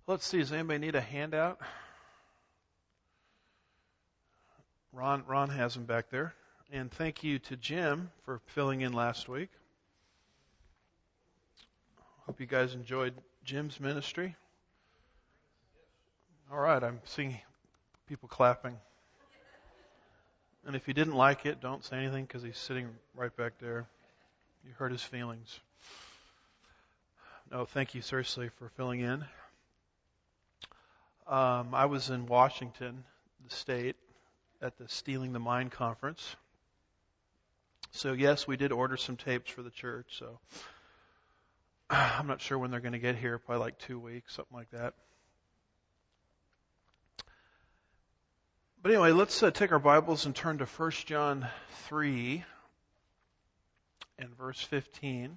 Let's see, does anybody need a handout? Ron has them back there. And thank you to Jim for filling in last week. Hope you guys enjoyed Jim's ministry. All right, I'm seeing people clapping. And if you didn't like it, don't say anything because he's sitting right back there. You hurt his feelings. No, thank you seriously for filling in. I was in Washington, the state, at the Stealing the Mind conference. So yes, we did order some tapes for the church. So I'm not sure when they're going to get here, probably like 2 weeks, something like that. But anyway, let's take our Bibles and turn to 1 John 3 and verse 15.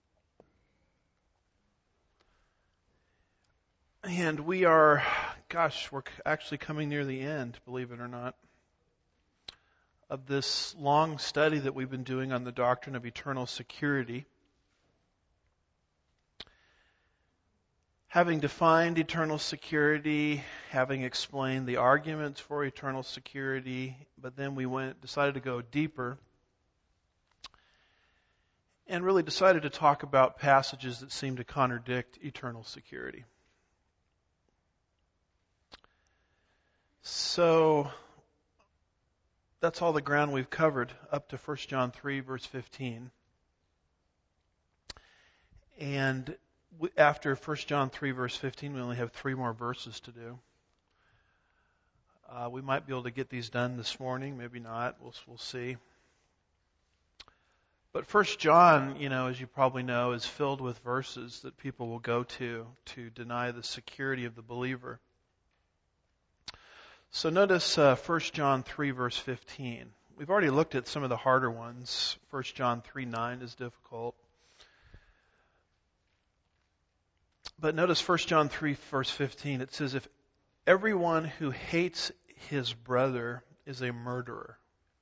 And we're actually coming near the end, believe it or not, of this long study that we've been doing on the doctrine of eternal security. Having defined eternal security, having explained the arguments for eternal security, but then we decided to go deeper and really decided to talk about passages that seem to contradict eternal security. So that's all the ground we've covered up to 1 John 3, verse 15. And after 1 John 3, verse 15, we only have 3 more verses to do. We might be able to get these done this morning, maybe not. We'll see. But 1 John, as you probably know, is filled with verses that people will go to deny the security of the believer. So notice 1 John 3, verse 15. We've already looked at some of the harder ones. 1 John 3:9 is difficult. But notice 1 John 3, verse 15. It says, if everyone who hates his brother is a murderer.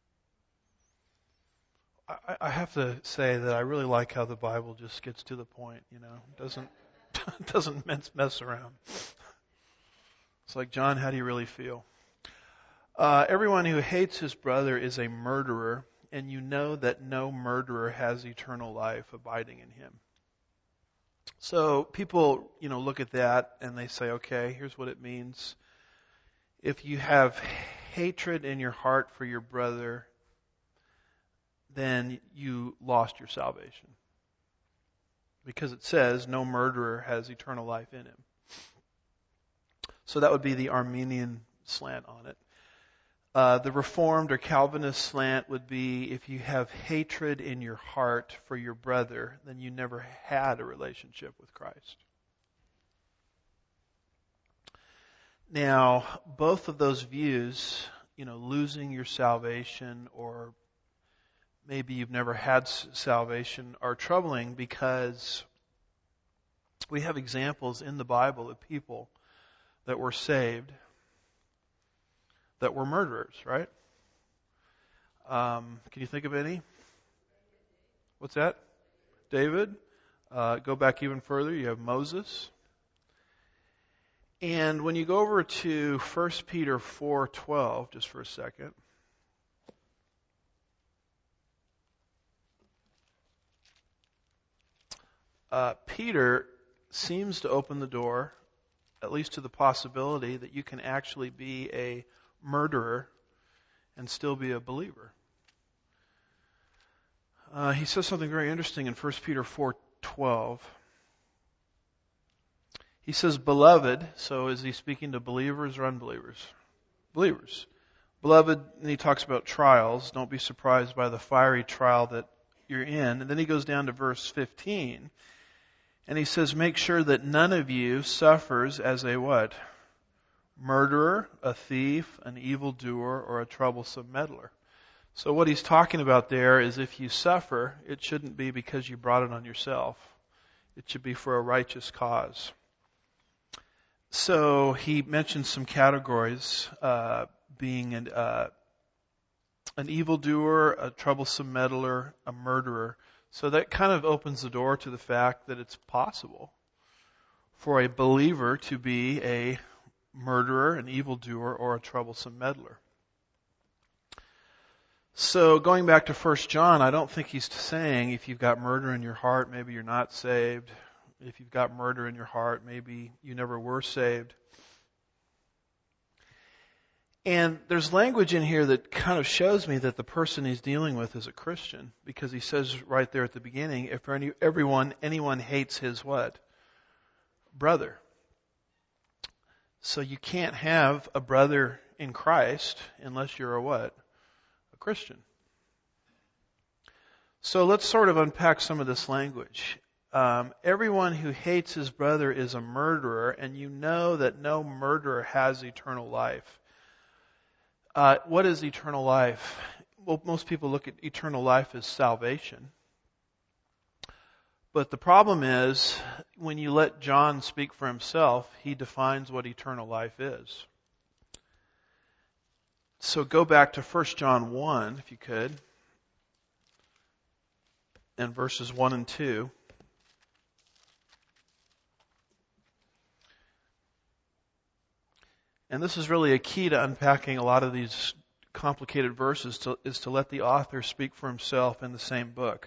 I have to say that I really like how the Bible just gets to the point, doesn't mess around. It's like, John, how do you really feel? Everyone who hates his brother is a murderer, and you know that no murderer has eternal life abiding in him. So people, look at that and they say, okay, here's what it means. If you have hatred in your heart for your brother, then you lost your salvation. Because it says no murderer has eternal life in him. So that would be the Arminian slant on it. The Reformed or Calvinist slant would be if you have hatred in your heart for your brother, then you never had a relationship with Christ. Now, both of those views, losing your salvation or maybe you've never had salvation, are troubling because we have examples in the Bible of people that were saved that were murderers, right? Can you think of any? What's that? David. Go back even further. You have Moses. And when you go over to 1 Peter 4:12, just for a second. Peter seems to open the door, at least to the possibility that you can actually be a murderer and still be a believer. He says something very interesting in 1 Peter 4:12. He says, beloved, so is he speaking to believers or unbelievers? Believers. Beloved, and he talks about trials. Don't be surprised by the fiery trial that you're in. And then he goes down to verse 15. And he says, make sure that none of you suffers as a what? Murderer, a thief, an evildoer, or a troublesome meddler. So what he's talking about there is if you suffer, it shouldn't be because you brought it on yourself. It should be for a righteous cause. So he mentions some categories, being an evildoer, a troublesome meddler, a murderer. So that kind of opens the door to the fact that it's possible for a believer to be a murderer, an evildoer, or a troublesome meddler. So going back to 1 John, I don't think he's saying if you've got murder in your heart, maybe you're not saved. If you've got murder in your heart, maybe you never were saved. And there's language in here that kind of shows me that the person he's dealing with is a Christian, because he says right there at the beginning, if anyone hates his what? Brother. So you can't have a brother in Christ unless you're a what? A Christian. So let's sort of unpack some of this language. Everyone who hates his brother is a murderer, and you know that no murderer has eternal life. What is eternal life? Well, most people look at eternal life as salvation. But the problem is, when you let John speak for himself, he defines what eternal life is. So go back to 1 John 1, if you could, and verses 1 and 2. And this is really a key to unpacking a lot of these complicated verses, is to let the author speak for himself in the same book.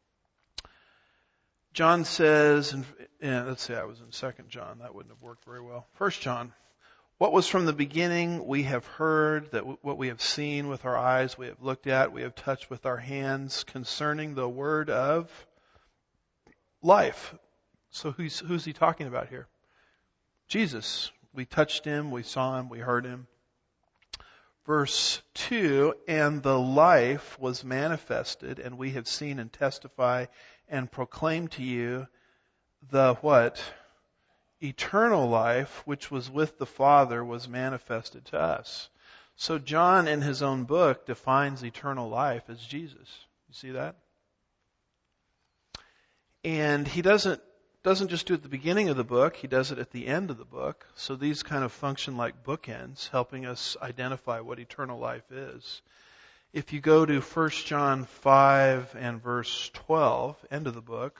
John says, let's say I was in 2 John, that wouldn't have worked very well. 1 John, what was from the beginning we have heard, that what we have seen with our eyes, we have looked at, we have touched with our hands, concerning the word of life. So who's he talking about here? Jesus. We touched him, we saw him, we heard him. Verse 2, and the life was manifested, and we have seen and testify and proclaim to you the what? Eternal life, which was with the Father, was manifested to us. So John, in his own book, defines eternal life as Jesus. You see that? And he doesn't just do it at the beginning of the book, he does it at the end of the book. So these kind of function like bookends, helping us identify what eternal life is. If you go to 1 John 5 and verse 12, end of the book,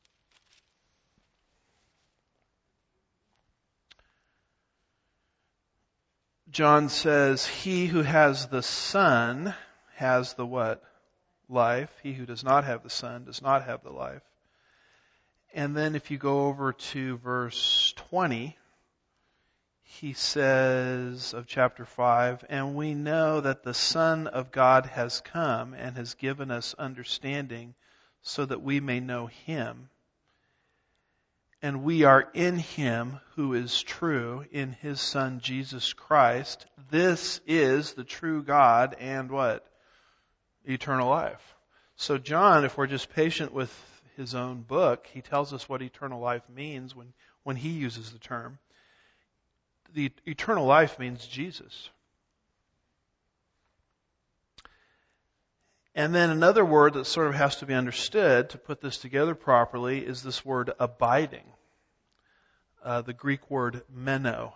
John says, he who has the Son has the what? Life. He who does not have the Son does not have the life. And then if you go over to verse 20, he says of chapter 5, and we know that the Son of God has come and has given us understanding so that we may know him. And we are in him who is true, in his Son Jesus Christ. This is the true God and what? Eternal life. So John, if we're just patient with his own book, he tells us what eternal life means when he uses the term. The eternal life means Jesus. And then another word that sort of has to be understood to put this together properly is this word abiding. The Greek word meno.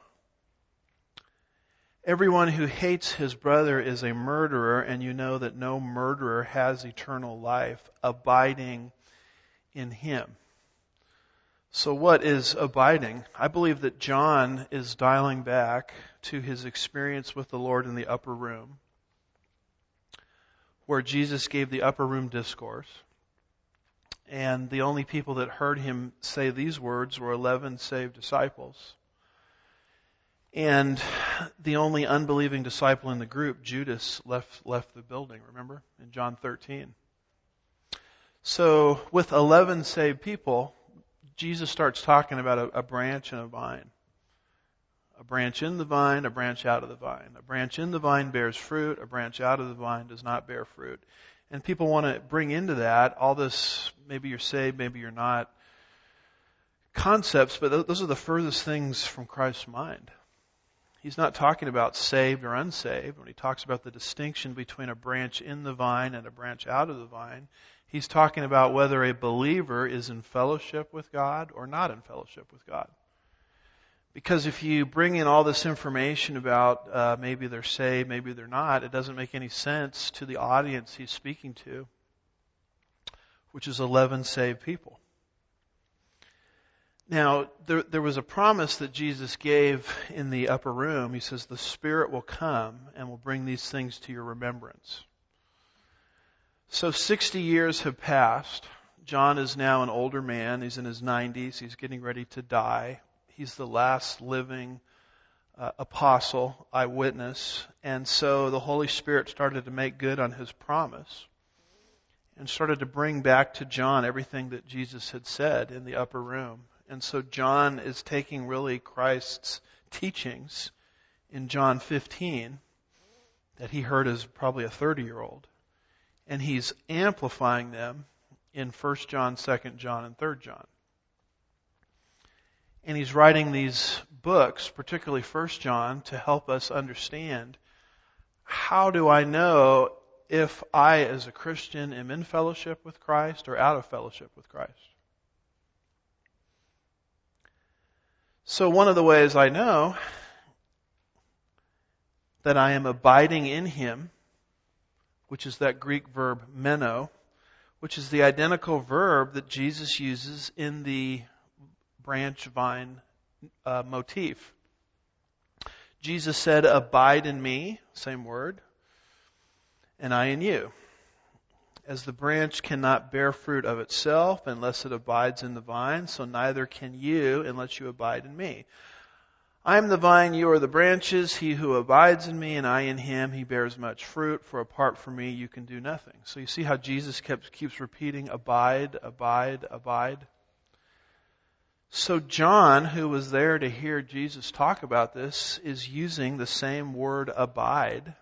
Everyone who hates his brother is a murderer, and you know that no murderer has eternal life abiding in him. So what is abiding? I believe that John is dialing back to his experience with the Lord in the upper room, where Jesus gave the upper room discourse. And the only people that heard him say these words were 11 saved disciples. And the only unbelieving disciple in the group, Judas, left the building, remember? In John 13. So with 11 saved people, Jesus starts talking about a branch and a vine. A branch in the vine, a branch out of the vine. A branch in the vine bears fruit, a branch out of the vine does not bear fruit. And people want to bring into that all this, maybe you're saved, maybe you're not, concepts, but those are the furthest things from Christ's mind. He's not talking about saved or unsaved. When he talks about the distinction between a branch in the vine and a branch out of the vine, he's talking about whether a believer is in fellowship with God or not in fellowship with God. Because if you bring in all this information about maybe they're saved, maybe they're not, it doesn't make any sense to the audience he's speaking to, which is 11 saved people. Now, there was a promise that Jesus gave in the upper room. He says, the Spirit will come and will bring these things to your remembrance. So 60 years have passed. John is now an older man. He's in his 90s. He's getting ready to die. He's the last living apostle, eyewitness. And so the Holy Spirit started to make good on his promise and started to bring back to John everything that Jesus had said in the upper room. And so John is taking really Christ's teachings in John 15 that he heard as probably a 30-year-old. And he's amplifying them in 1 John, 2 John, and 3 John. And he's writing these books, particularly 1 John, to help us understand, how do I know if I, as a Christian, am in fellowship with Christ or out of fellowship with Christ? So one of the ways I know that I am abiding in Him, which is that Greek verb meno, which is the identical verb that Jesus uses in the branch vine motif. Jesus said, abide in me, same word, and I in you. As the branch cannot bear fruit of itself unless it abides in the vine, so neither can you unless you abide in me. I am the vine, you are the branches. He who abides in me and I in him, he bears much fruit, for apart from me you can do nothing. So you see how Jesus keeps repeating, abide, abide, abide. So John, who was there to hear Jesus talk about this, is using the same word abide.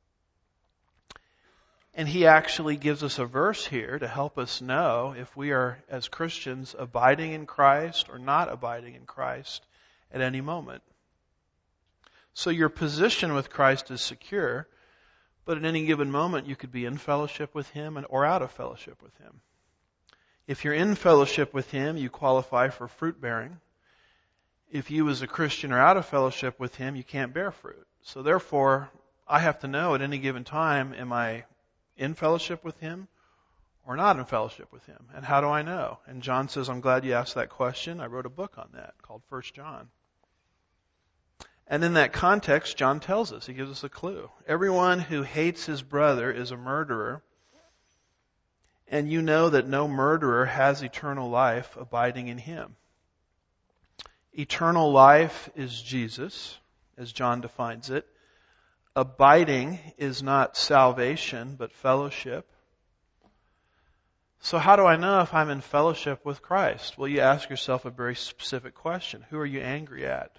And he actually gives us a verse here to help us know if we are, as Christians, abiding in Christ or not abiding in Christ at any moment. So your position with Christ is secure, but at any given moment you could be in fellowship with Him or out of fellowship with Him. If you're in fellowship with Him, you qualify for fruit bearing. If you as a Christian are out of fellowship with Him, you can't bear fruit. So therefore, I have to know at any given time, am I in fellowship with Him or not in fellowship with Him? And how do I know? And John says, I'm glad you asked that question. I wrote a book on that called 1 John. And in that context, John tells us, he gives us a clue. Everyone who hates his brother is a murderer, and you know that no murderer has eternal life abiding in him. Eternal life is Jesus, as John defines it. Abiding is not salvation, but fellowship. So how do I know if I'm in fellowship with Christ? Well, you ask yourself a very specific question. Who are you angry at?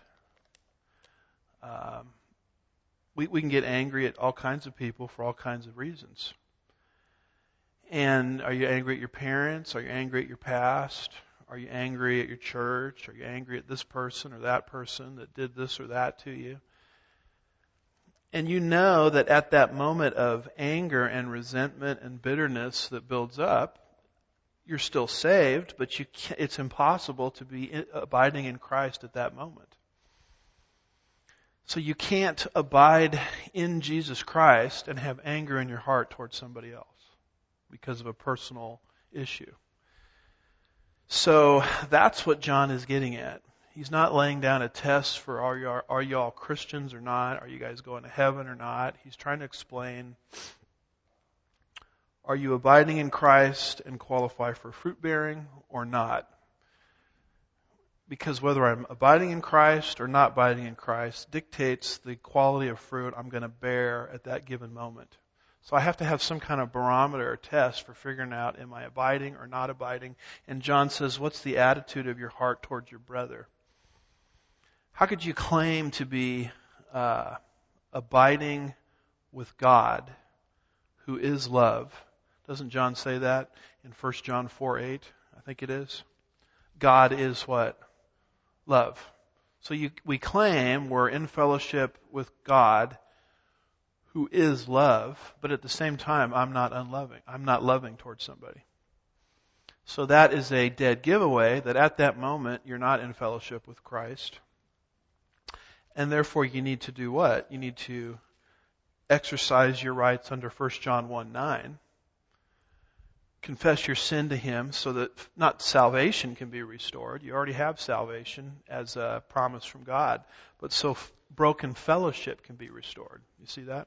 We can get angry at all kinds of people for all kinds of reasons. And are you angry at your parents? Are you angry at your past? Are you angry at your church? Are you angry at this person or that person that did this or that to you? And you know that at that moment of anger and resentment and bitterness that builds up, you're still saved, but it's impossible to be abiding in Christ at that moment. So you can't abide in Jesus Christ and have anger in your heart towards somebody else because of a personal issue. So that's what John is getting at. He's not laying down a test for are y'all Christians or not? Are you guys going to heaven or not? He's trying to explain, are you abiding in Christ and qualify for fruit bearing or not? Because whether I'm abiding in Christ or not abiding in Christ dictates the quality of fruit I'm going to bear at that given moment. So I have to have some kind of barometer or test for figuring out, am I abiding or not abiding? And John says, what's the attitude of your heart towards your brother? How could you claim to be abiding with God, who is love? Doesn't John say that in 1 John 4:8? I think it is. God is what? Love. So we claim we're in fellowship with God, who is love, but at the same time, I'm not unloving. I'm not loving towards somebody. So that is a dead giveaway that at that moment, you're not in fellowship with Christ. And therefore, you need to do what? You need to exercise your rights under 1 John 1:9 confess your sin to Him so that not salvation can be restored. You already have salvation as a promise from God. But so broken fellowship can be restored. You see that?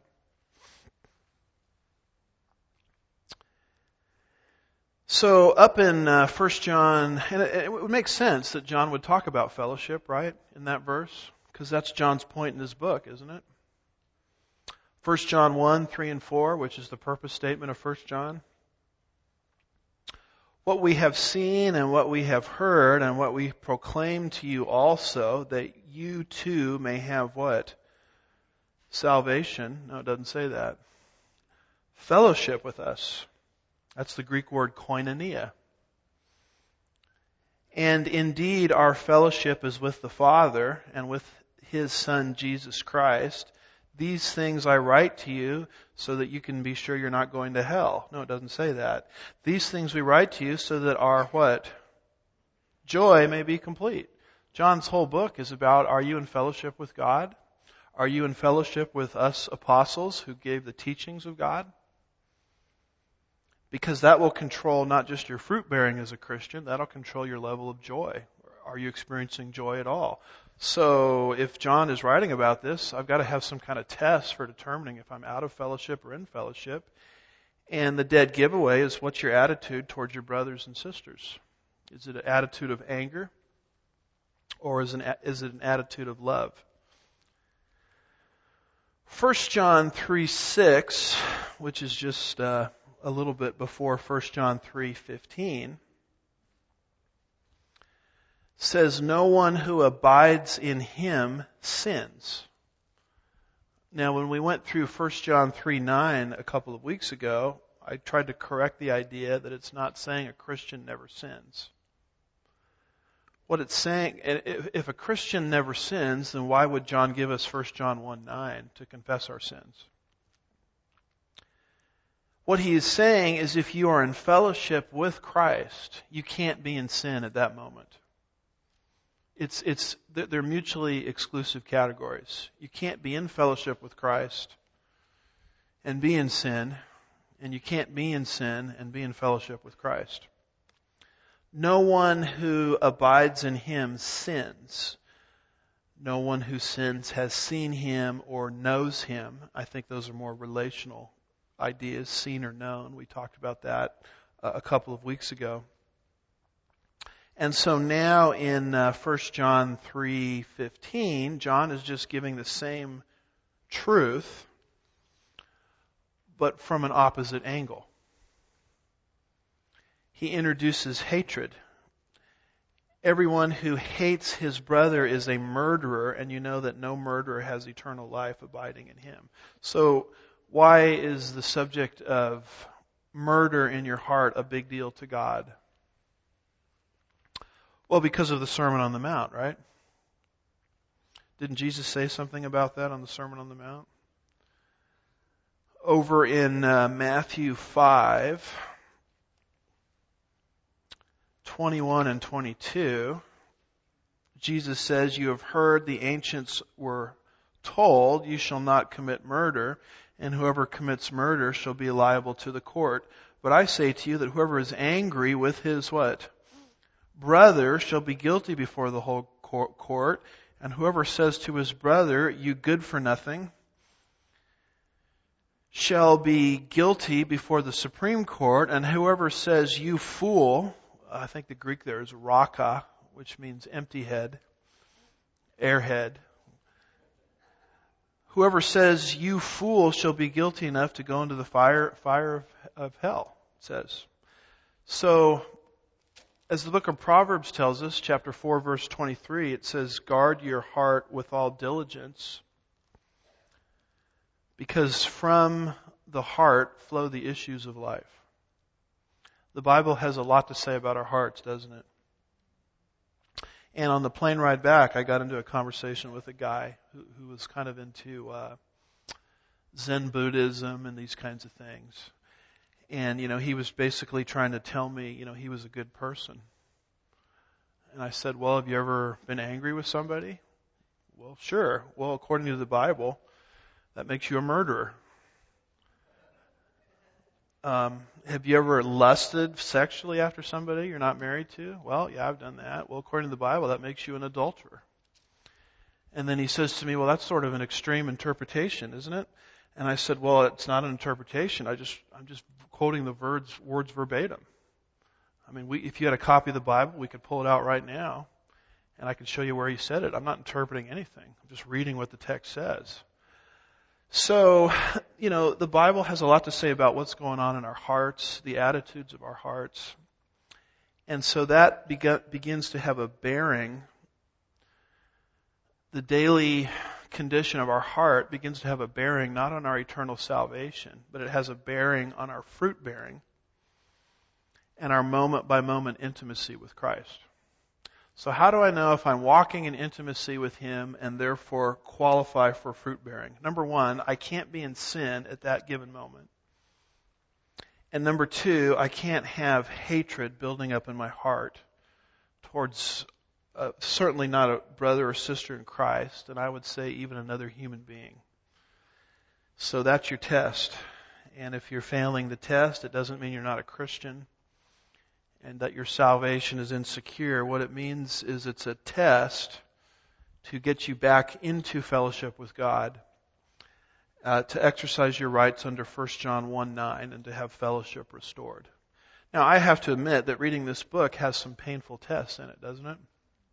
So up in 1 John, and it would make sense that John would talk about fellowship, right, in that verse? Because that's John's point in his book, isn't it? 1 John 1, 3 and 4, which is the purpose statement of 1 John. What we have seen and what we have heard and what we proclaim to you also, that you too may have what? Salvation. No, it doesn't say that. Fellowship with us. That's the Greek word koinonia. And indeed, our fellowship is with the Father and with His Son, Jesus Christ. These things I write to you so that you can be sure you're not going to hell. No, it doesn't say that. These things we write to you so that our what? Joy may be complete. John's whole book is about, are you in fellowship with God? Are you in fellowship with us apostles who gave the teachings of God? Because that will control not just your fruit bearing as a Christian, that'll control your level of joy. Are you experiencing joy at all? So if John is writing about this, I've got to have some kind of test for determining if I'm out of fellowship or in fellowship. And the dead giveaway is, what's your attitude towards your brothers and sisters? Is it an attitude of anger? Or is it an attitude of love? 1 John 3:6, which is just a little bit before 1 John 3:15, says, no one who abides in Him sins. Now, when we went through 1 John 3:9 a couple of weeks ago, I tried to correct the idea that it's not saying a Christian never sins. What it's saying, if a Christian never sins, then why would John give us 1 John 1:9 to confess our sins? What he is saying is, if you are in fellowship with Christ, you can't be in sin at that moment. They're mutually exclusive categories. You can't be in fellowship with Christ and be in sin, and you can't be in sin and be in fellowship with Christ. No one who abides in Him sins. No one who sins has seen Him or knows Him. I think those are more relational ideas, seen or known. We talked about that a couple of weeks ago. And so now in 1 John 3:15, John is just giving the same truth, but from an opposite angle. He introduces hatred. Everyone who hates his brother is a murderer, and you know that no murderer has eternal life abiding in him. So why is the subject of murder in your heart a big deal to God? Well, because of the Sermon on the Mount, right? Didn't Jesus say something about that on the Sermon on the Mount? Over in Matthew 5:21 and 22, Jesus says, you have heard the ancients were told, you shall not commit murder, and whoever commits murder shall be liable to the court. But I say to you that whoever is angry with his what? Brother shall be guilty before the whole court, and whoever says to his brother, you good for nothing, shall be guilty before the Supreme Court, and whoever says, you fool, I think the Greek there is raka, which means empty head, airhead. Whoever says, you fool, shall be guilty enough to go into the fire of hell, it says. So, as the book of Proverbs tells us, chapter 4, verse 23, it says, guard your heart with all diligence, because from the heart flow the issues of life. The Bible has a lot to say about our hearts, doesn't it? And on the plane ride back, I got into a conversation with a guy who was kind of into Zen Buddhism and these kinds of things. And, he was basically trying to tell me, he was a good person. And I said, well, have you ever been angry with somebody? Well, sure. Well, according to the Bible, that makes you a murderer. Have you ever lusted sexually after somebody you're not married to? Well, yeah, I've done that. Well, according to the Bible, that makes you an adulterer. And then he says to me, well, that's sort of an extreme interpretation, isn't it? And I said, well, it's not an interpretation. I'm just quoting the words verbatim. I mean, if you had a copy of the Bible, we could pull it out right now, and I could show you where he said it. I'm not interpreting anything. I'm just reading what the text says. So, the Bible has a lot to say about what's going on in our hearts, the attitudes of our hearts. And so that begins to have a bearing. The daily condition of our heart begins to have a bearing not on our eternal salvation, but it has a bearing on our fruit bearing and our moment by moment intimacy with Christ. So how do I know if I'm walking in intimacy with Him and therefore qualify for fruit bearing? Number one, I can't be in sin at that given moment. And number two, I can't have hatred building up in my heart towards certainly not a brother or sister in Christ, and I would say even another human being. So that's your test. And if you're failing the test, it doesn't mean you're not a Christian and that your salvation is insecure. What it means is it's a test to get you back into fellowship with God, to exercise your rights under 1 John 1:9 and to have fellowship restored. Now, I have to admit that reading this book has some painful tests in it, doesn't it?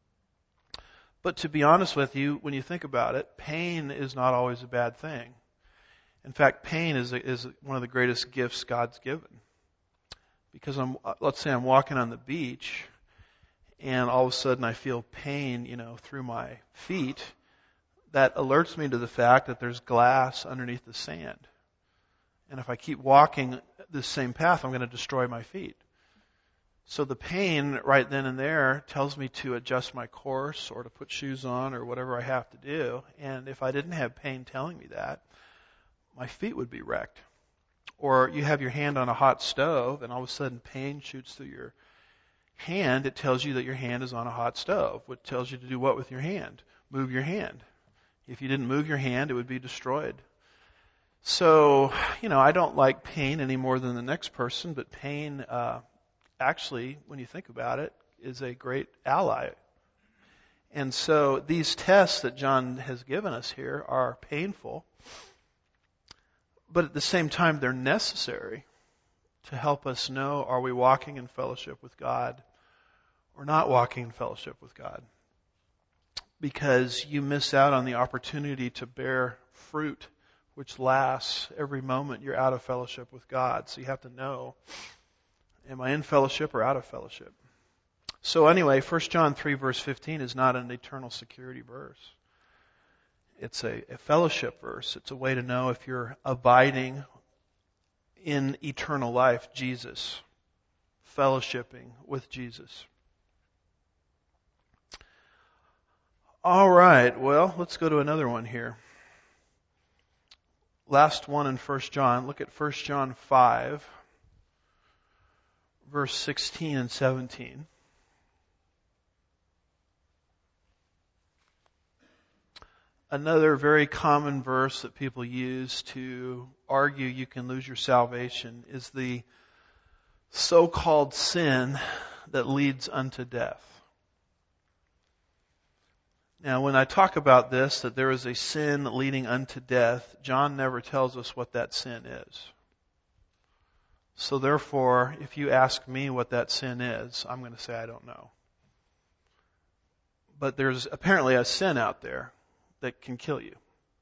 But to be honest with you, when you think about it, pain is not always a bad thing. In fact, pain is one of the greatest gifts God's given. Because let's say I'm walking on the beach and all of a sudden I feel pain, through my feet. That alerts me to the fact that there's glass underneath the sand. And if I keep walking this same path, I'm going to destroy my feet. So the pain right then and there tells me to adjust my course or to put shoes on or whatever I have to do. And if I didn't have pain telling me that, my feet would be wrecked. Or you have your hand on a hot stove and all of a sudden pain shoots through your hand. It tells you that your hand is on a hot stove. What tells you to do what with your hand? Move your hand. If you didn't move your hand, it would be destroyed. So, I don't like pain any more than the next person, but pain, actually, when you think about it, is a great ally. And so these tests that John has given us here are painful, but at the same time they're necessary to help us know, are we walking in fellowship with God or not walking in fellowship with God? Because you miss out on the opportunity to bear fruit which lasts every moment you're out of fellowship with God. So you have to know, am I in fellowship or out of fellowship? So anyway, 1 John 3 verse 15 is not an eternal security verse. It's a fellowship verse. It's a way to know if you're abiding in eternal life, Jesus, fellowshipping with Jesus. All right, well, let's go to another one here. Last one in 1 John. Look at 1 John 5, verse 16 and 17. Another very common verse that people use to argue you can lose your salvation is the so-called sin that leads unto death. Now, when I talk about this, that there is a sin leading unto death, John never tells us what that sin is. So therefore, if you ask me what that sin is, I'm going to say I don't know. But there's apparently a sin out there that can kill you.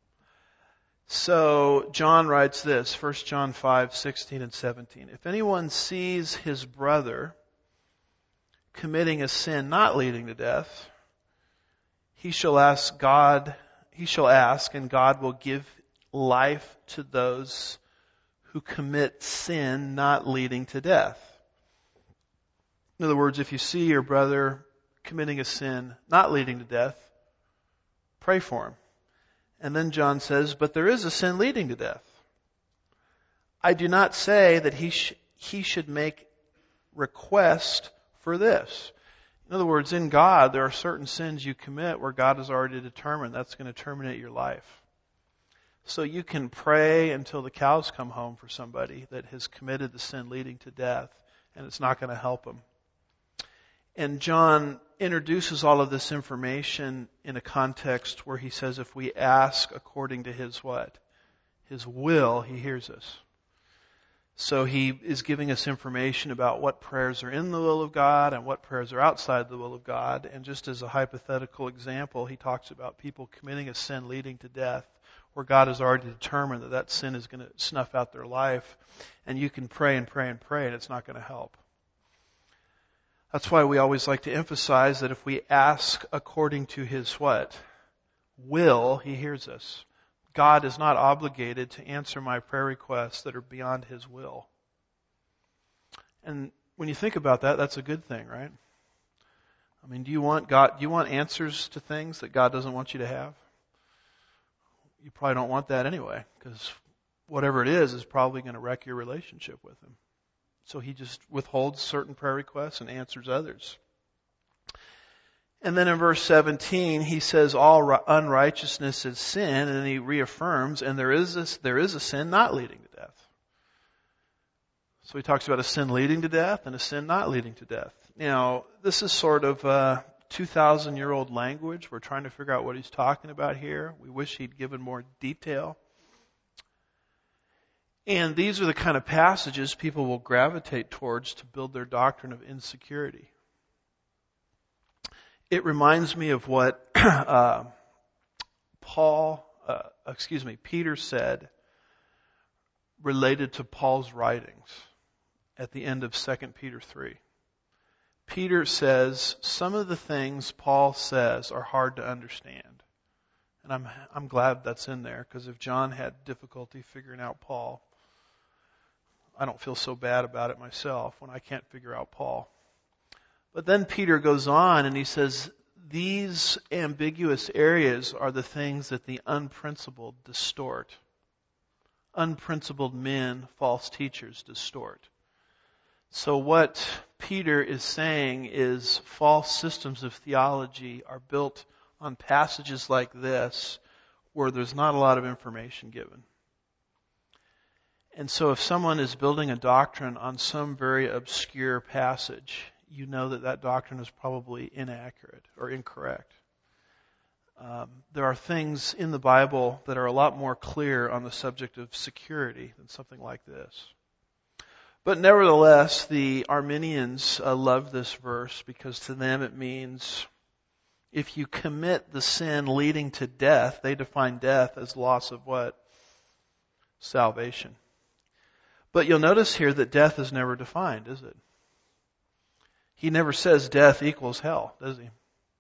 So John writes this, 1 John 5, 16 and 17. If anyone sees his brother committing a sin not leading to death, he shall ask and God will give life to those who commit sin not leading to death. In other words, if you see your brother committing a sin not leading to death, pray for him. And then John says, but there is a sin leading to death. I do not say that he should make request for this. In other words, in God, there are certain sins you commit where God has already determined that's going to terminate your life. So you can pray until the cows come home for somebody that has committed the sin leading to death, and it's not going to help them. And John introduces all of this information in a context where he says if we ask according to his what? His will, he hears us. So he is giving us information about what prayers are in the will of God and what prayers are outside the will of God. And just as a hypothetical example, he talks about people committing a sin leading to death, where God has already determined that that sin is going to snuff out their life. And you can pray and pray and pray, and it's not going to help. That's why we always like to emphasize that if we ask according to his what? Will, he hears us. God is not obligated to answer my prayer requests that are beyond his will. And when you think about that, that's a good thing, right? I mean, do you want answers to things that God doesn't want you to have? You probably don't want that anyway, because whatever it is probably going to wreck your relationship with him. So he just withholds certain prayer requests and answers others. And then in verse 17, he says all unrighteousness is sin, and then he reaffirms, and there is a sin not leading to death. So he talks about a sin leading to death and a sin not leading to death. Now, this is sort of 2,000-year-old language. We're trying to figure out what he's talking about here. We wish he'd given more detail. And these are the kind of passages people will gravitate towards to build their doctrine of insecurity. It reminds me of what Peter said related to Paul's writings at the end of 2 Peter 3. Peter says some of the things Paul says are hard to understand. And I'm glad that's in there, because if John had difficulty figuring out Paul, I don't feel so bad about it myself when I can't figure out Paul. But then Peter goes on and he says, these ambiguous areas are the things that the unprincipled distort. Unprincipled men, false teachers, distort. So what Peter is saying is false systems of theology are built on passages like this where there's not a lot of information given. And so if someone is building a doctrine on some very obscure passage, you know that doctrine is probably inaccurate or incorrect. There are things in the Bible that are a lot more clear on the subject of security than something like this. But nevertheless, the Arminians love this verse because to them it means if you commit the sin leading to death, they define death as loss of what? Salvation. But you'll notice here that death is never defined, is it? He never says death equals hell, does he?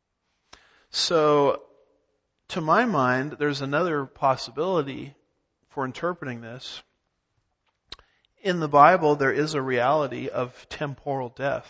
So, to my mind, there's another possibility for interpreting this. In the Bible, there is a reality of temporal death.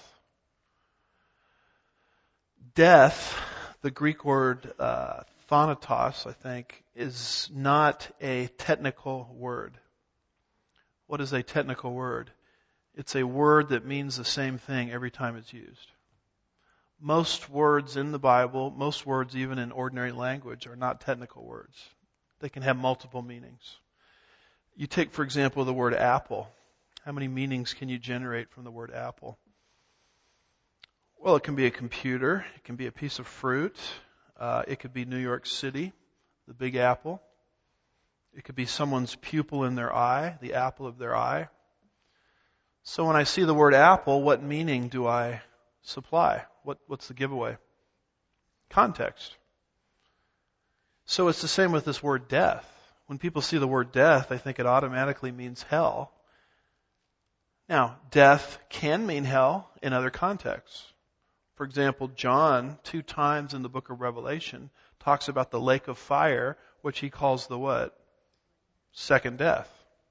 Death, the Greek word thanatos, I think, is not a technical word. What is a technical word? It's a word that means the same thing every time it's used. Most words in the Bible, most words even in ordinary language, are not technical words. They can have multiple meanings. You take, for example, the word apple. How many meanings can you generate from the word apple? Well, it can be a computer. It can be a piece of fruit. It could be New York City, the Big Apple. It could be someone's pupil in their eye, the apple of their eye. So when I see the word apple, what meaning do I supply? What's the giveaway? Context. So it's the same with this word death. When people see the word death, they think it automatically means hell. Now, death can mean hell in other contexts. For example, John, 2 times in the book of Revelation, talks about the lake of fire, which he calls the what? Second death.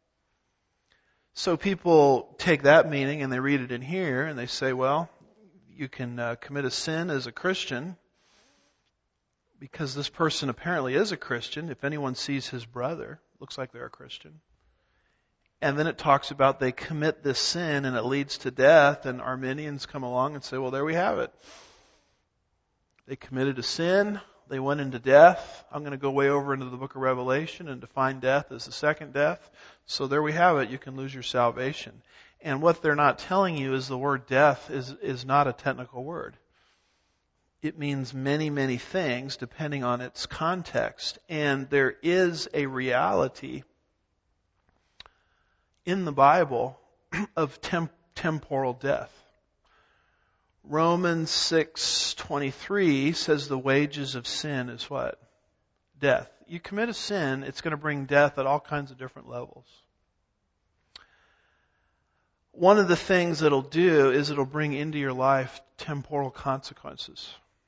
So people take that meaning and they read it in here and they say, well, you can commit a sin as a Christian because this person apparently is a Christian. If anyone sees his brother, looks like they're a Christian. And then it talks about they commit this sin and it leads to death, and Arminians come along and say, well, there we have it. They committed a sin, They went into death. I'm going to go way over into the book of Revelation and define death as the second death. So there we have it. You can lose your salvation. And what they're not telling you is the word death is not a technical word. It means many, many things depending on its context. And there is a reality in the Bible of temporal death. Romans 6:23 says the wages of sin is what? Death. You commit a sin, it's going to bring death at all kinds of different levels. One of the things it'll do is it'll bring into your life temporal consequences.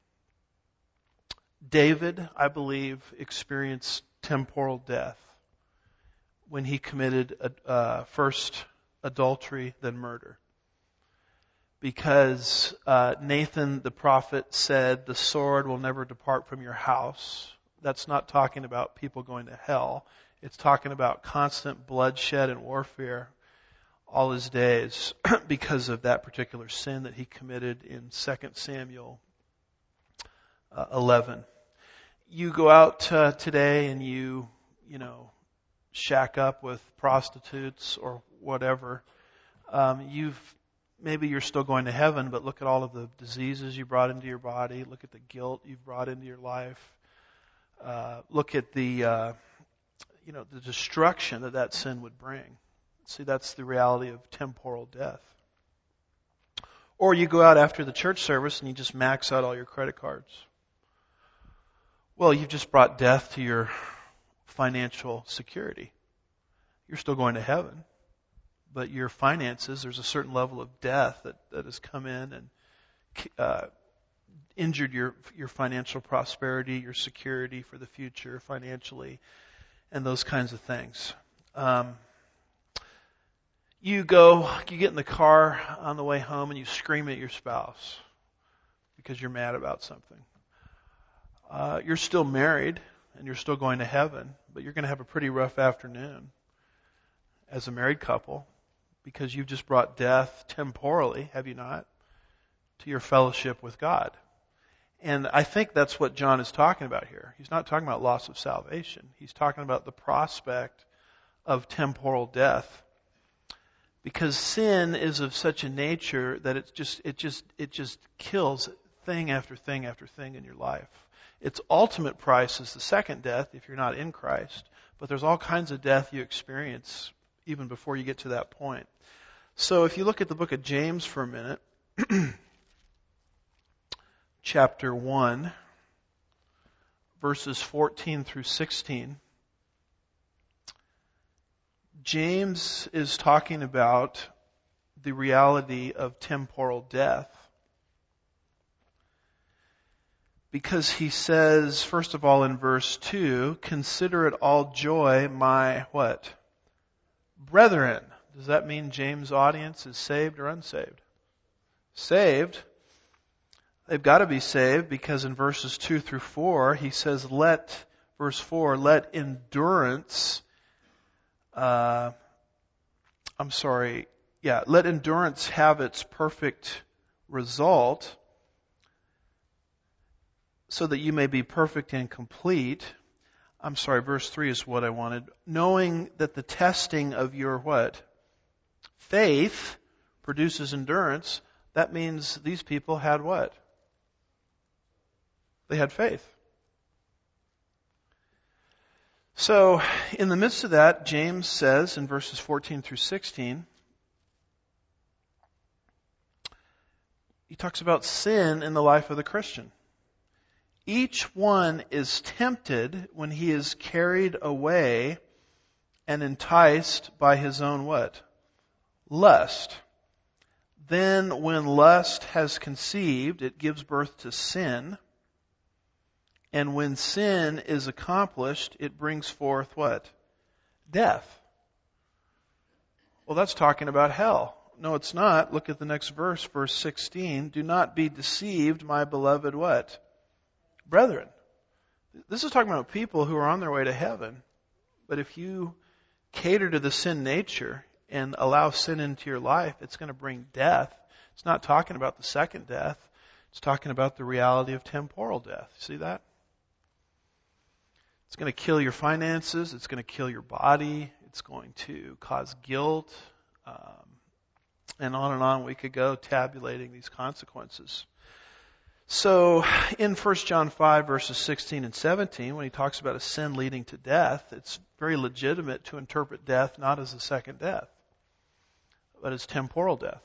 David, I believe, experienced temporal death when he committed first adultery, then murder. Because Nathan the prophet said, the sword will never depart from your house. That's not talking about people going to hell. It's talking about constant bloodshed and warfare all his days because of that particular sin that he committed in 2 Samuel 11. You go out today and you shack up with prostitutes or whatever. Maybe you're still going to heaven, but look at all of the diseases you brought into your body. Look at the guilt you've brought into your life. Look at the destruction that sin would bring. See, that's the reality of temporal death. Or you go out after the church service and you just max out all your credit cards. Well, you've just brought death to your financial security. You're still going to heaven. But your finances, there's a certain level of death that has come in and injured your financial prosperity, your security for the future financially, and those kinds of things. You get in the car on the way home and you scream at your spouse because you're mad about something. You're still married and you're still going to heaven, but you're going to have a pretty rough afternoon as a married couple. Because you've just brought death temporally, have you not, to your fellowship with God. And I think that's what John is talking about here. He's not talking about loss of salvation. He's talking about the prospect of temporal death. Because sin is of such a nature that it just kills thing after thing after thing in your life. Its ultimate price is the second death if you're not in Christ. But there's all kinds of death you experience even before you get to that point. So if you look at the book of James for a minute, chapter 1, verses 14 through 16, James is talking about the reality of temporal death. Because he says, first of all in verse 2, consider it all joy, my what? Brethren. Does that mean James' audience is saved or unsaved? Saved. They've got to be saved because in verses 2 through 4, he says, let endurance have its perfect result so that you may be perfect and complete. Verse 3 is what I wanted. Knowing that the testing of your what? Faith produces endurance. That means these people had what? They had faith. So, in the midst of that, James says in verses 14 through 16, he talks about sin in the life of the Christian. Each one is tempted when he is carried away and enticed by his own what? Lust. Then when lust has conceived, it gives birth to sin. And when sin is accomplished, it brings forth what? Death. Well, that's talking about hell. No, it's not. Look at the next verse, verse 16. Do not be deceived, my beloved what? Brethren. This is talking about people who are on their way to heaven. But if you cater to the sin nature and allow sin into your life, it's going to bring death. It's not talking about the second death. It's talking about the reality of temporal death. See that? It's going to kill your finances. It's going to kill your body. It's going to cause guilt. And on we could go tabulating these consequences. So in 1 John 5 verses 16 and 17, when he talks about a sin leading to death, it's very legitimate to interpret death not as a second death, but as temporal death.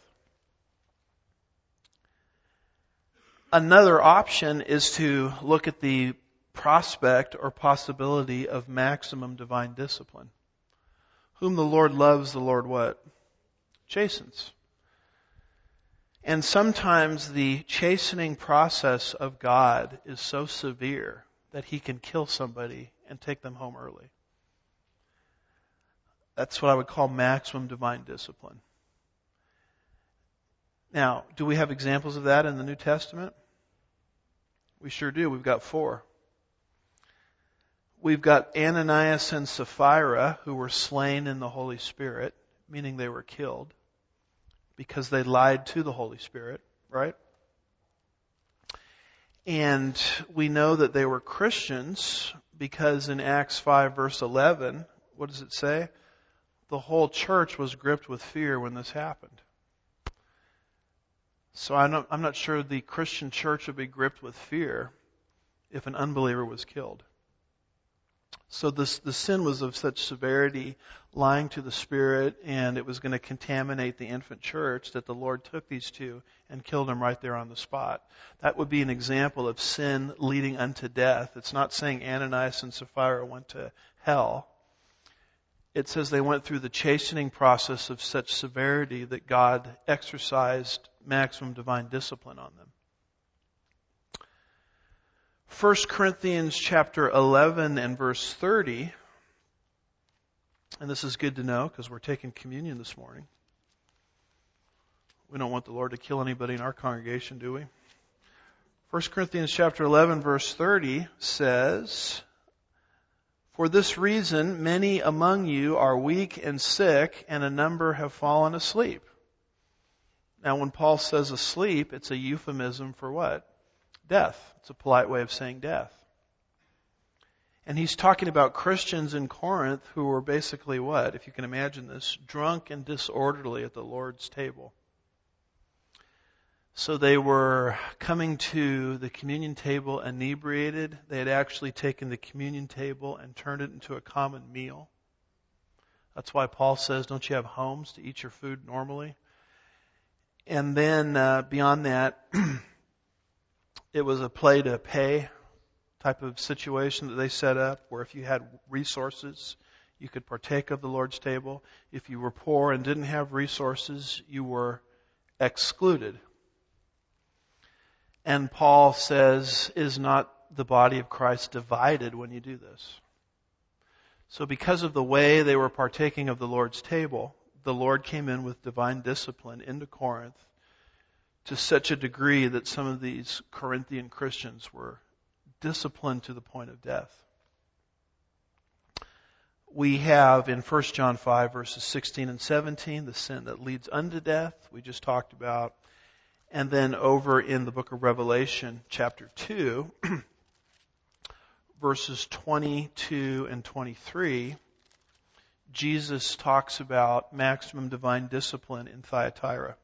Another option is to look at the prospect or possibility of maximum divine discipline. Whom the Lord loves, the Lord what? Chastens. And sometimes the chastening process of God is so severe that He can kill somebody and take them home early. That's what I would call maximum divine discipline. Now, do we have examples of that in the New Testament? We sure do. We've got 4. We've got Ananias and Sapphira, who were slain in the Holy Spirit, meaning they were killed because they lied to the Holy Spirit, right? And we know that they were Christians because in Acts 5 verse 11, what does it say? The whole church was gripped with fear when this happened. So I'm not sure the Christian church would be gripped with fear if an unbeliever was killed. So the sin was of such severity, lying to the Spirit, and it was going to contaminate the infant church that the Lord took these 2 and killed them right there on the spot. That would be an example of sin leading unto death. It's not saying Ananias and Sapphira went to hell. It says they went through the chastening process of such severity that God exercised maximum divine discipline on them. 1 Corinthians chapter 11 and verse 30, and this is good to know because we're taking communion this morning. We don't want the Lord to kill anybody in our congregation, do we? 1 Corinthians chapter 11 verse 30 says, "For this reason many among you are weak and sick, and a number have fallen asleep." Now when Paul says asleep, it's a euphemism for what? Death. It's a polite way of saying death. And he's talking about Christians in Corinth who were basically what? If you can imagine this, drunk and disorderly at the Lord's table. So they were coming to the communion table inebriated. They had actually taken the communion table and turned it into a common meal. That's why Paul says, don't you have homes to eat your food normally? And then beyond that, it was a play to pay type of situation that they set up where if you had resources, you could partake of the Lord's table. If you were poor and didn't have resources, you were excluded. And Paul says, is not the body of Christ divided when you do this? So because of the way they were partaking of the Lord's table, the Lord came in with divine discipline into Corinth to such a degree that some of these Corinthian Christians were disciplined to the point of death. We have in 1 John 5 verses 16 and 17 the sin that leads unto death, we just talked about. And then over in the book of Revelation chapter 2 verses 22 and 23, Jesus talks about maximum divine discipline in Thyatira.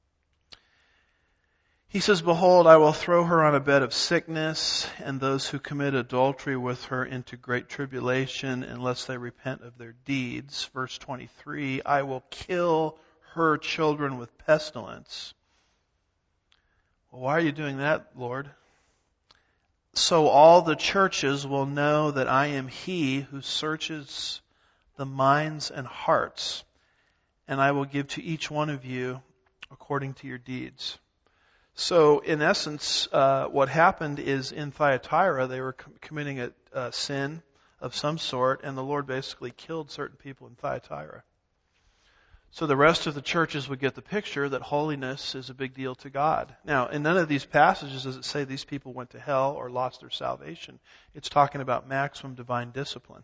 He says, "Behold, I will throw her on a bed of sickness, and those who commit adultery with her into great tribulation, unless they repent of their deeds." Verse 23, "I will kill her children with pestilence." Well, why are you doing that, Lord? "So all the churches will know that I am He who searches the minds and hearts, and I will give to each one of you according to your deeds." So, in essence, what happened is in Thyatira, they were committing a sin of some sort, and the Lord basically killed certain people in Thyatira. So the rest of the churches would get the picture that holiness is a big deal to God. Now, in none of these passages does it say these people went to hell or lost their salvation. It's talking about maximum divine discipline.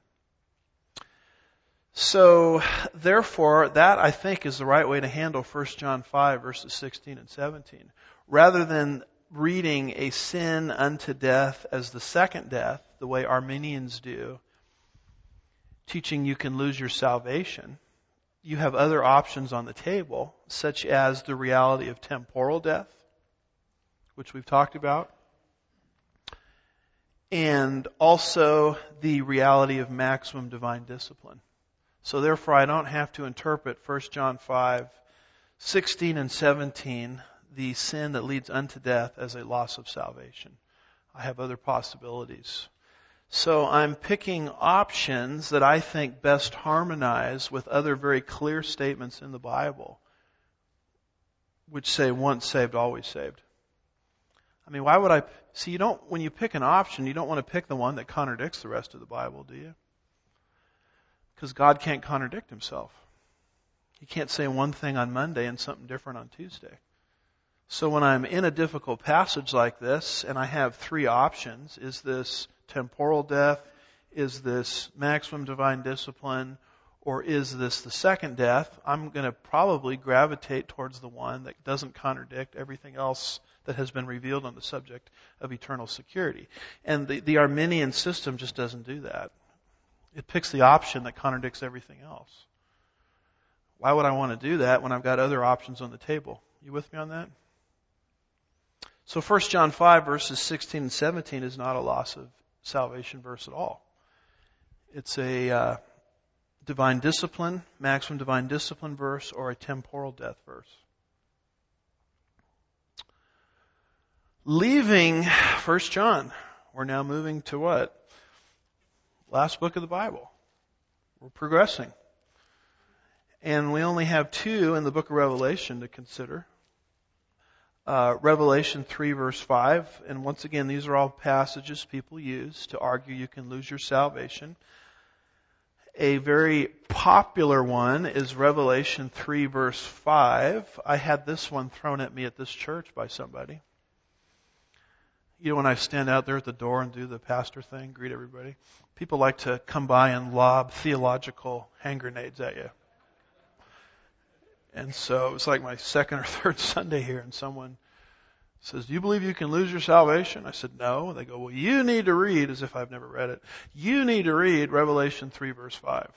So, therefore, that I think is the right way to handle 1 John 5 verses 16 and 17. Rather than reading a sin unto death as the second death, the way Arminians do, teaching you can lose your salvation, you have other options on the table, such as the reality of temporal death, which we've talked about, and also the reality of maximum divine discipline. So therefore, I don't have to interpret 1 John 5:16 and 17, the sin that leads unto death, as a loss of salvation. I have other possibilities. So I'm picking options that I think best harmonize with other very clear statements in the Bible, which say once saved, always saved. I mean, why would I? See, when you pick an option, you don't want to pick the one that contradicts the rest of the Bible, do you? Because God can't contradict himself. He can't say one thing on Monday and something different on Tuesday. So when I'm in a difficult passage like this, and I have three options, is this temporal death? Is this maximum divine discipline? Or is this the second death? I'm going to probably gravitate towards the one that doesn't contradict everything else that has been revealed on the subject of eternal security. And the Arminian system just doesn't do that. It picks the option that contradicts everything else. Why would I want to do that when I've got other options on the table? You with me on that? So 1 John 5 verses 16 and 17 is not a loss of salvation verse at all. It's a divine discipline, maximum divine discipline verse, or a temporal death verse. Leaving 1 John, we're now moving to what? Last book of the Bible. We're progressing. And we only have two in the book of Revelation to consider. Revelation 3 verse 5. And once again, these are all passages people use to argue you can lose your salvation. A very popular one is Revelation 3 verse 5. I had this one thrown at me at this church by somebody. You know, when I stand out there at the door and do the pastor thing, greet everybody, people like to come by and lob theological hand grenades at you. And so it was like my second or third Sunday here, and someone says, "Do you believe you can lose your salvation?" I said, "No." And they go, "Well, you need to read," as if I've never read it, "you need to read Revelation 3 verse 5.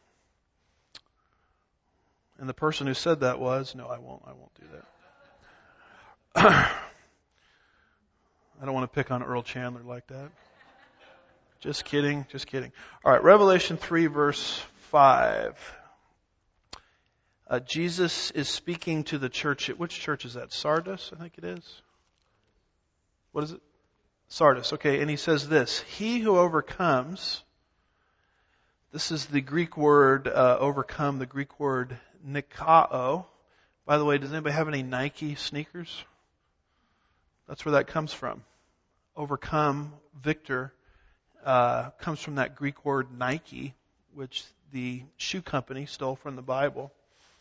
And the person who said that was, "No, I won't do that." I don't want to pick on Earl Chandler like that. Just kidding. All right, Revelation 3 verse 5. Jesus is speaking to the church. Which church is that? Sardis, I think it is. What is it? Sardis. Okay, and he says this: "He who overcomes," this is the Greek word overcome, the Greek word nikao. By the way, does anybody have any Nike sneakers? That's where that comes from. Overcome, victor, comes from that Greek word Nike, which the shoe company stole from the Bible.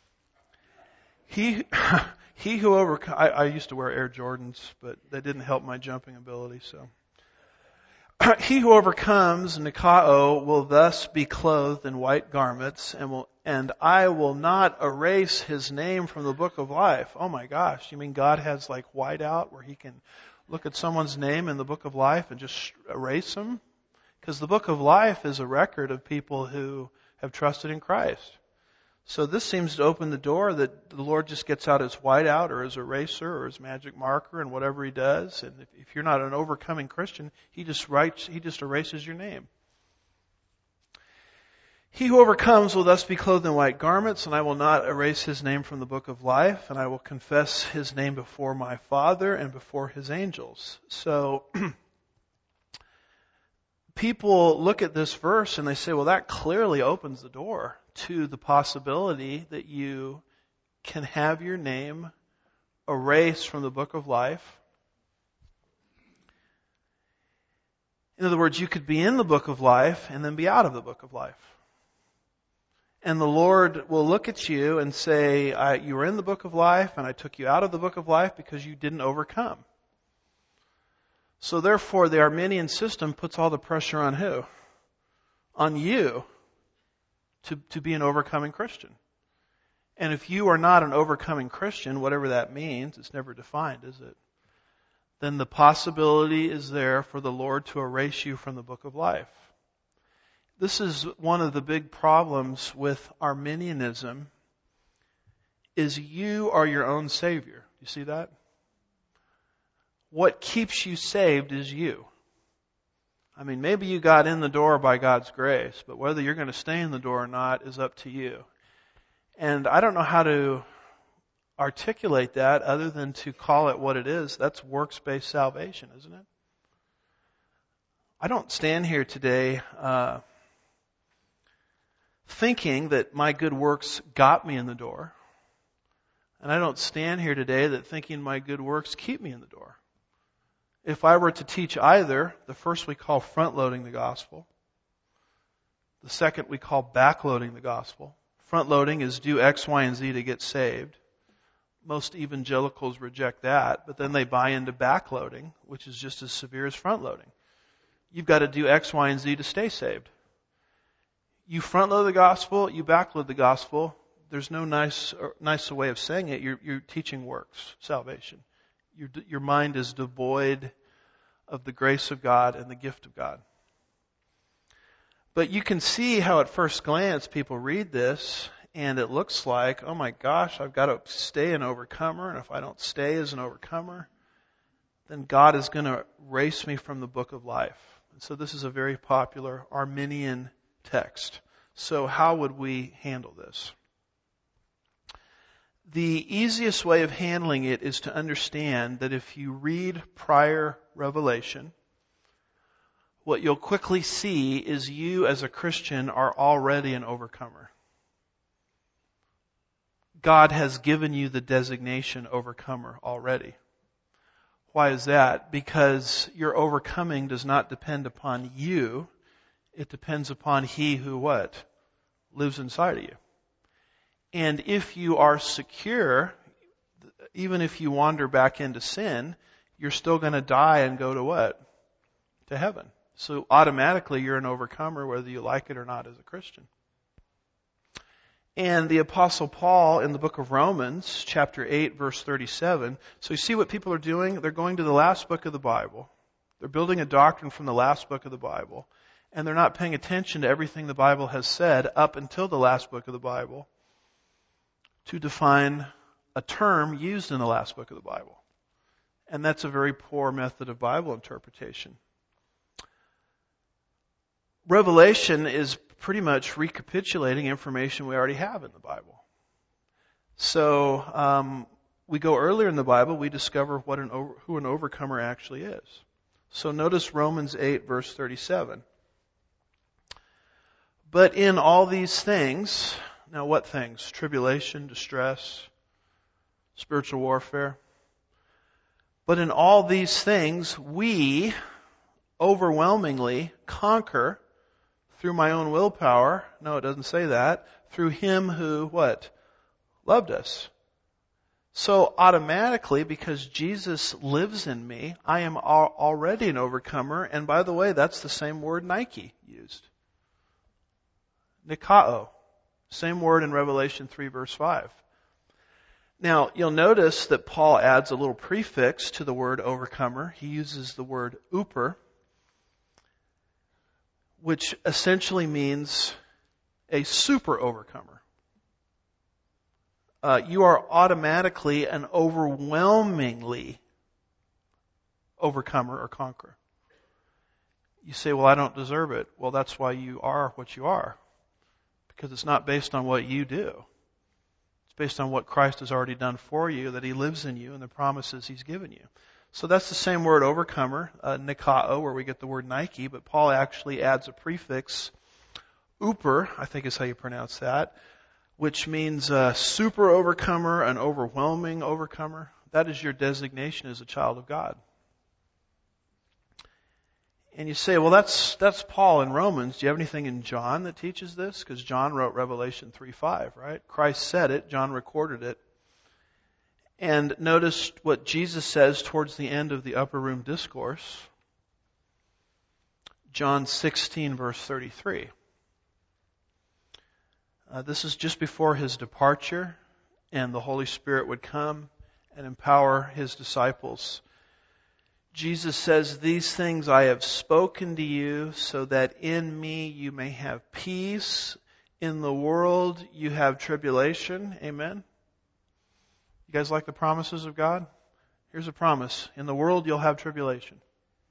He who overcomes, I used to wear Air Jordans, but that didn't help my jumping ability, so. "He who overcomes, Nikao, will thus be clothed in white garments, and I will not erase his name from the book of life." Oh my gosh, you mean God has like whiteout where he can look at someone's name in the book of life and just erase them? Because the book of life is a record of people who have trusted in Christ. So this seems to open the door that the Lord just gets out his whiteout or his eraser or his magic marker and whatever he does. And if you're not an overcoming Christian, he just erases your name. "He who overcomes will thus be clothed in white garments, and I will not erase his name from the book of life, and I will confess his name before my Father and before his angels." So people look at this verse and they say, well, that clearly opens the door to the possibility that you can have your name erased from the book of life. In other words, you could be in the book of life and then be out of the book of life. And the Lord will look at you and say, you were in the book of life and I took you out of the book of life because you didn't overcome. So therefore, the Arminian system puts all the pressure on who? On you to be an overcoming Christian. And if you are not an overcoming Christian, whatever that means, it's never defined, is it? Then the possibility is there for the Lord to erase you from the book of life. This is one of the big problems with Arminianism, is you are your own savior. You see that? What keeps you saved is you. I mean, maybe you got in the door by God's grace, but whether you're going to stay in the door or not is up to you. And I don't know how to articulate that other than to call it what it is. That's works-based salvation, isn't it? I don't stand here today thinking that my good works got me in the door. And I don't stand here today that thinking my good works keep me in the door. If I were to teach either, the first we call front-loading the gospel. The second we call back-loading the gospel. Front-loading is do X, Y, and Z to get saved. Most evangelicals reject that, but then they buy into back-loading, which is just as severe as front-loading. You've got to do X, Y, and Z to stay saved. You front-load the gospel, you back-load the gospel. There's no nicer way of saying it. You're teaching works, salvation. Your mind is devoid of the grace of God and the gift of God. But you can see how at first glance people read this and it looks like, oh my gosh, I've got to stay an overcomer, and if I don't stay as an overcomer, then God is going to erase me from the book of life. And so this is a very popular Arminian text. So how would we handle this? The easiest way of handling it is to understand that if you read prior revelation, what you'll quickly see is you as a Christian are already an overcomer. God has given you the designation overcomer already. Why is that? Because your overcoming does not depend upon you. It depends upon He who what? Lives inside of you. And if you are secure, even if you wander back into sin, you're still going to die and go to what? To heaven. So automatically you're an overcomer whether you like it or not as a Christian. And the Apostle Paul in the book of Romans, chapter 8, verse 37, so you see what people are doing? They're going to the last book of the Bible. They're building a doctrine from the last book of the Bible. And they're not paying attention to everything the Bible has said up until the last book of the Bible to define a term used in the last book of the Bible. And that's a very poor method of Bible interpretation. Revelation is pretty much recapitulating information we already have in the Bible. So we go earlier in the Bible, we discover who an overcomer actually is. So notice Romans 8, verse 37. But in all these things, now what things? Tribulation, distress, spiritual warfare. But in all these things, we overwhelmingly conquer through my own willpower. No, it doesn't say that. Through Him who, what? Loved us. So automatically, because Jesus lives in me, I am already an overcomer. And by the way, that's the same word Nike used. Nikao. Same word in Revelation 3, verse 5. Now, you'll notice that Paul adds a little prefix to the word overcomer. He uses the word uper, which essentially means a super overcomer. You are automatically an overwhelmingly overcomer or conqueror. You say, well, I don't deserve it. Well, that's why you are what you are. Because it's not based on what you do. It's based on what Christ has already done for you, that He lives in you, and the promises He's given you. So that's the same word overcomer, nikao, where we get the word Nike, but Paul actually adds a prefix, uper, I think is how you pronounce that, which means super overcomer, an overwhelming overcomer. That is your designation as a child of God. And you say, well, that's Paul in Romans. Do you have anything in John that teaches this? Because John wrote Revelation 3:5, right? Christ said it. John recorded it. And notice what Jesus says towards the end of the upper room discourse. John 16, verse 33. This is just before His departure, and the Holy Spirit would come and empower His disciples. Jesus says, "These things I have spoken to you so that in me you may have peace. In the world you have tribulation." Amen. You guys like the promises of God? Here's a promise. In the world you'll have tribulation.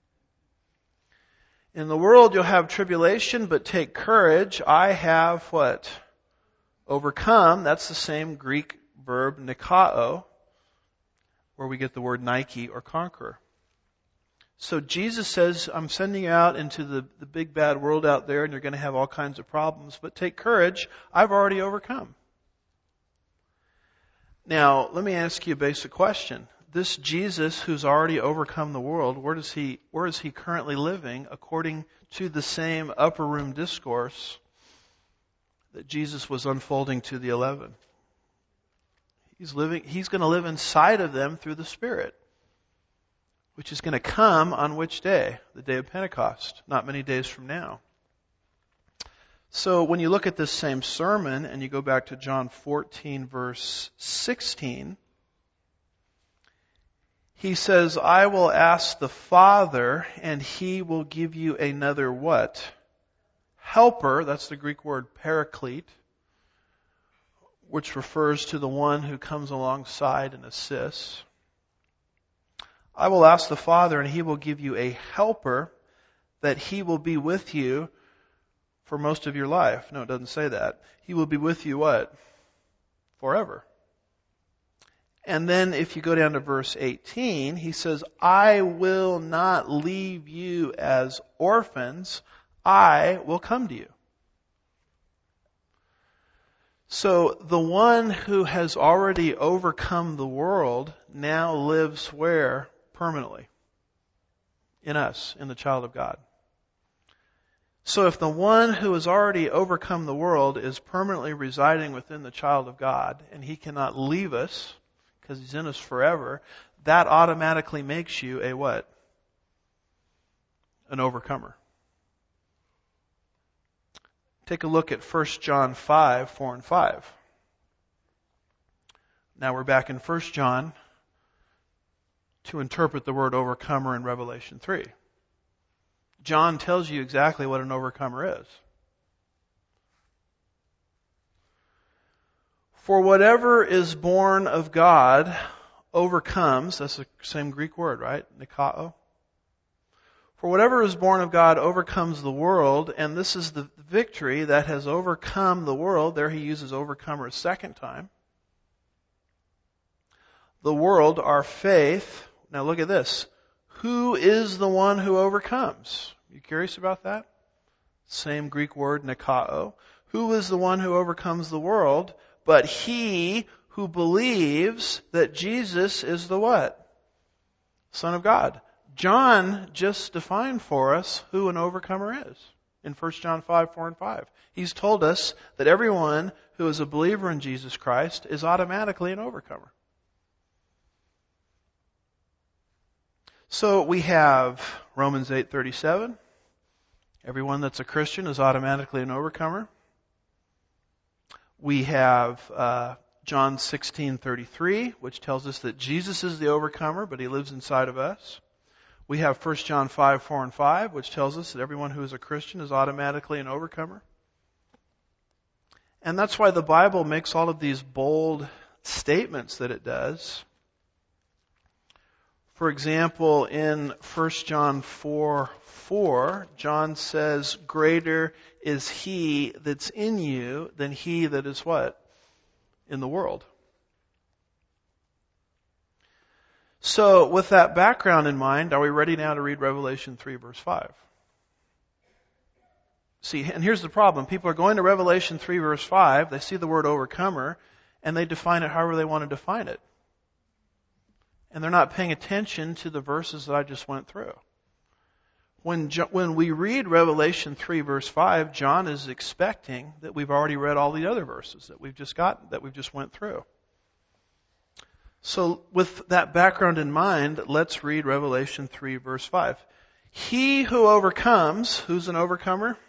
In the world you'll have tribulation, but take courage. I have what? Overcome. That's the same Greek verb nikao, where we get the word Nike or conqueror. So Jesus says, I'm sending you out into the big bad world out there, and you're going to have all kinds of problems, but take courage. I've already overcome. Now, let me ask you a basic question. This Jesus who's already overcome the world, where is he currently living according to the same upper room discourse that Jesus was unfolding to the 11? He's going to live inside of them through the Spirit, which is going to come on which day? The day of Pentecost, not many days from now. So when you look at this same sermon and you go back to John 14 verse 16, he says, "I will ask the Father and He will give you another" what? Helper. That's the Greek word paraclete, which refers to the one who comes alongside and assists. "I will ask the Father and He will give you a helper that He will be with you for most of your life." No, it doesn't say that. He will be with you what? Forever. And then if you go down to verse 18, he says, "I will not leave you as orphans. I will come to you." So the one who has already overcome the world now lives where? Permanently. In us, in the child of God. So if the one who has already overcome the world is permanently residing within the child of God, and he cannot leave us because he's in us forever, that automatically makes you a what? An overcomer. Take a look at 1 John 5, 4 and 5. Now we're back in 1 John to interpret the word overcomer in Revelation 3. John tells you exactly what an overcomer is. "For whatever is born of God overcomes," that's the same Greek word, right? Nikao. "For whatever is born of God overcomes the world, and this is the victory that has overcome the world." There he uses overcomer a second time. "The world, our faith." Now look at this. Who is the one who overcomes? You curious about that? Same Greek word, nikao. Who is the one who overcomes the world? But he who believes that Jesus is the what? Son of God. John just defined for us who an overcomer is in 1 John 5, 4 and 5. He's told us that everyone who is a believer in Jesus Christ is automatically an overcomer. So we have Romans 8:37. Everyone that's a Christian is automatically an overcomer. We have John 16:33, which tells us that Jesus is the overcomer, but He lives inside of us. We have 1 John 5, 4 and 5, which tells us that everyone who is a Christian is automatically an overcomer. And that's why the Bible makes all of these bold statements that it does. For example, in 1 John 4:4, John says, "Greater is He that's in you than he that is" what? In the world. So, with that background in mind, are we ready now to read Revelation 3 verse 5? See, and here's the problem. People are going to Revelation 3 verse 5, they see the word overcomer, and they define it however they want to define it. And they're not paying attention to the verses that I just went through. When we read Revelation 3 verse 5, John is expecting that we've already read all the other verses that we've just went through. So with that background in mind, let's read Revelation 3 verse 5. He who overcomes, who's an overcomer?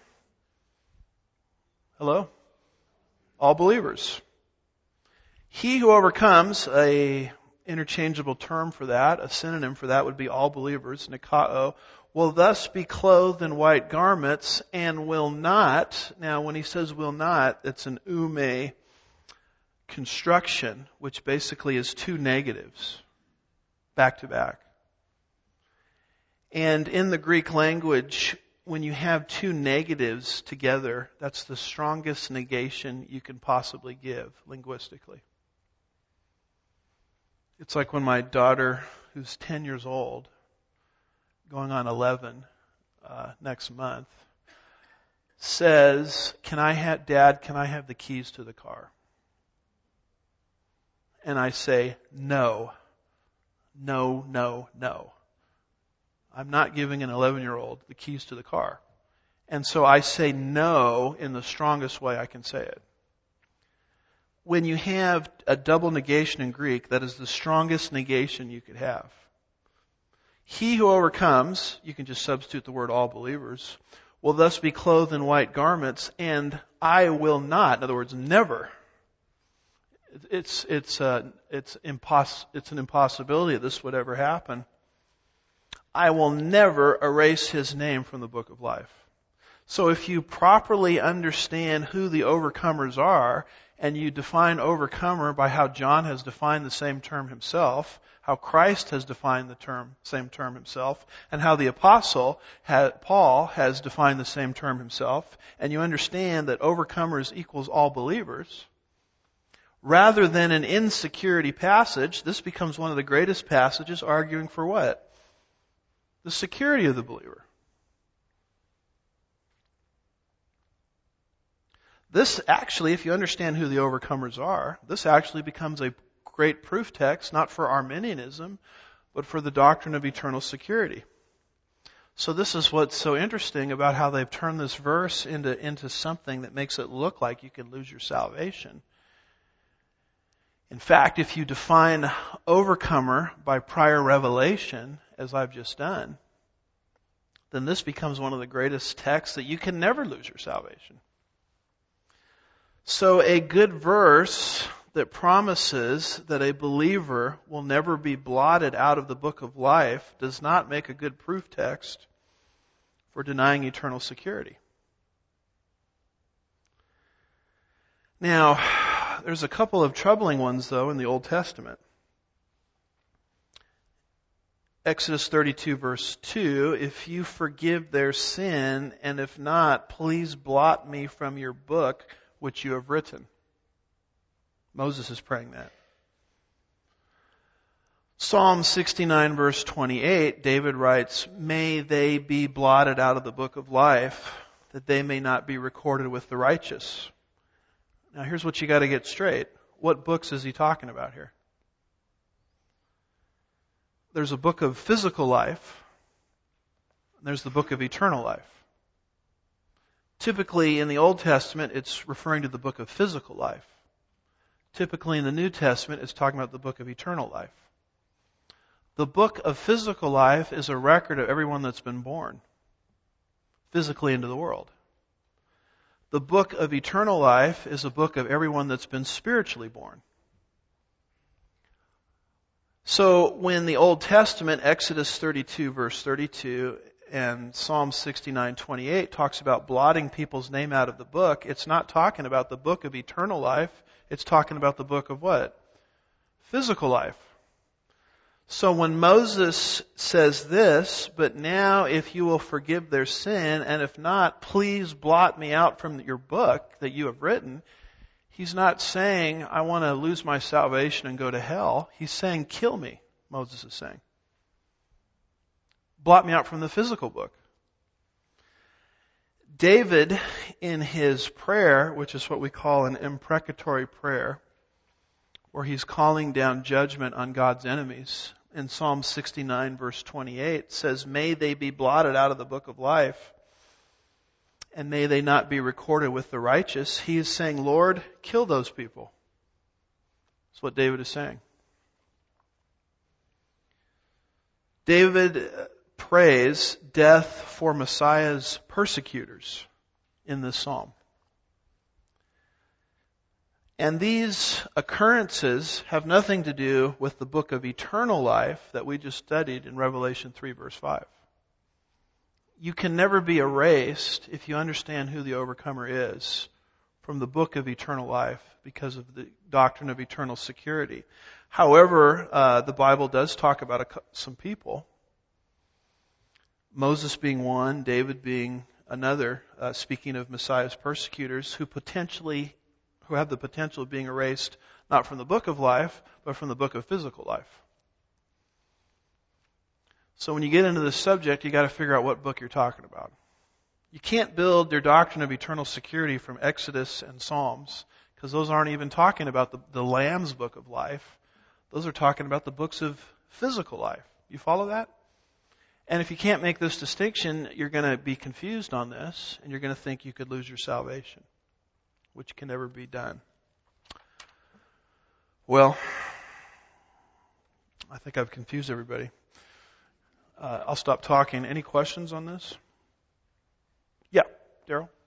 Hello? All believers. He who overcomes, a interchangeable term for that, a synonym for that would be all believers, nikao, will thus be clothed in white garments and will not. Now, when he says will not, it's an ume construction, which basically is two negatives, back to back. And in the Greek language, when you have two negatives together, that's the strongest negation you can possibly give linguistically. It's like when my daughter, who's 10 years old, going on 11 next month, says, Dad, can I have the keys to the car? And I say, no. No, no, no. I'm not giving an 11-year-old the keys to the car. And so I say no in the strongest way I can say it. When you have a double negation in Greek, that is the strongest negation you could have. He who overcomes, you can just substitute the word all believers, will thus be clothed in white garments, and I will not, in other words, never. It's an impossibility that this would ever happen. I will never erase his name from the book of life. So if you properly understand who the overcomers are, and you define overcomer by how John has defined the same term himself, how Christ has defined the same term himself, and how the apostle Paul has defined the same term himself, and you understand that overcomers equals all believers, rather than an insecurity passage, this becomes one of the greatest passages arguing for what? The security of the believer. This actually, if you understand who the overcomers are, this actually becomes a great proof text, not for Arminianism, but for the doctrine of eternal security. So this is what's so interesting about how they've turned this verse into something that makes it look like you can lose your salvation. In fact, if you define overcomer by prior revelation, as I've just done, then this becomes one of the greatest texts that you can never lose your salvation. So a good verse that promises that a believer will never be blotted out of the book of life does not make a good proof text for denying eternal security. Now, there's a couple of troubling ones, though, in the Old Testament. Exodus 32, verse 2, if you forgive their sin, and if not, please blot me from your book which you have written. Moses is praying that. Psalm 69, verse 28, David writes, may they be blotted out of the book of life, that they may not be recorded with the righteous. Now here's what you got to get straight. What books is he talking about here? There's a book of physical life, and there's the book of eternal life. Typically in the Old Testament, it's referring to the book of physical life. Typically in the New Testament, it's talking about the book of eternal life. The book of physical life is a record of everyone that's been born physically into the world. The book of eternal life is a book of everyone that's been spiritually born. So when the Old Testament, Exodus 32, verse 32, and Psalm 69:28 talks about blotting people's name out of the book, it's not talking about the book of eternal life. It's talking about the book of what? Physical life. So when Moses says this, but now if you will forgive their sin, and if not, please blot me out from your book that you have written, he's not saying, I want to lose my salvation and go to hell. He's saying, kill me, Moses is saying. Blot me out from the physical book. David, in his prayer, which is what we call an imprecatory prayer, where he's calling down judgment on God's enemies, in Psalm 69, verse 28, says, may they be blotted out of the book of life, and may they not be recorded with the righteous. He is saying, Lord, kill those people. That's what David is saying. David prays death for Messiah's persecutors in this psalm. And these occurrences have nothing to do with the book of eternal life that we just studied in Revelation 3 verse 5. You can never be erased if you understand who the overcomer is from the book of eternal life because of the doctrine of eternal security. However, the Bible does talk about some people, Moses being one, David being another, speaking of Messiah's persecutors, who have the potential of being erased not from the book of life, but from the book of physical life. So when you get into this subject, you got to figure out what book you're talking about. You can't build your doctrine of eternal security from Exodus and Psalms, because those aren't even talking about the Lamb's book of life. Those are talking about the books of physical life. You follow that? And if you can't make this distinction, you're going to be confused on this, and you're going to think you could lose your salvation, which can never be done. Well, I think I've confused everybody. I'll stop talking. Any questions on this? Yeah, Daryl?